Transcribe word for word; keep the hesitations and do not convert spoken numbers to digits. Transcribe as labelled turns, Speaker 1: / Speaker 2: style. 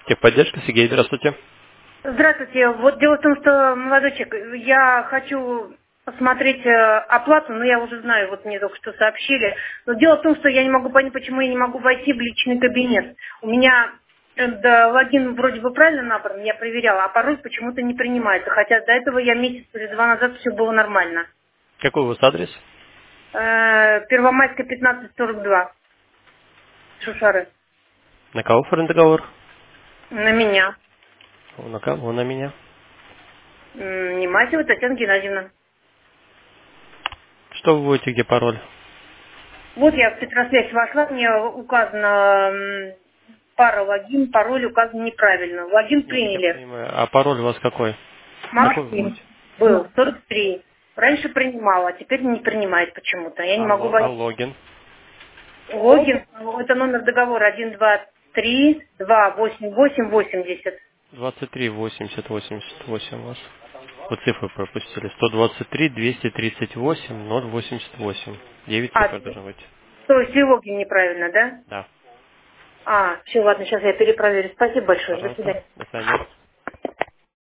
Speaker 1: Техподдержка, Сергей, здравствуйте.
Speaker 2: Здравствуйте. Вот дело в том, что, молодой человек, я хочу посмотреть э, оплату, но я уже знаю, вот мне только что сообщили. Но дело в том, что я не могу понять, почему я не могу войти в личный кабинет. У меня э, да, логин вроде бы правильно набран, я проверяла, а пароль почему-то не принимается. Хотя до этого я месяц или два назад все было нормально.
Speaker 1: Какой у вас адрес?
Speaker 2: Э, Первомайская, пятнадцать сорок два. Шушары.
Speaker 1: На кого оформлен договор?
Speaker 2: На меня.
Speaker 1: На кого? На меня.
Speaker 2: М, Немасева Татьяна Геннадьевна.
Speaker 1: Что вы будете, где пароль?
Speaker 2: Вот я в Петросвязь вошла, мне указано м, пара логин, пароль указан неправильно. Логин
Speaker 1: Нет, так я
Speaker 2: приняли.
Speaker 1: понимаю. А пароль у вас какой? Какой вы
Speaker 2: Максим
Speaker 1: будете?
Speaker 2: был, сорок три. Раньше принимала, а теперь не принимает почему-то. Я не
Speaker 1: А,
Speaker 2: могу
Speaker 1: ло- а
Speaker 2: войти.
Speaker 1: логин?
Speaker 2: Логин, это номер договора один два три два восемь восемь восемьдесят.
Speaker 1: двадцать три восемьдесят восемьдесят восемь у вас. Вы цифры пропустили. сто двадцать три двести тридцать восемь ноль восемьдесят восемь. девять
Speaker 2: А,
Speaker 1: цифр должно быть.
Speaker 2: то есть и логин неправильно, да?
Speaker 1: Да.
Speaker 2: А, все, ладно, сейчас я перепроверю. Спасибо большое. До
Speaker 1: Пожалуйста.
Speaker 2: свидания.
Speaker 1: До свидания.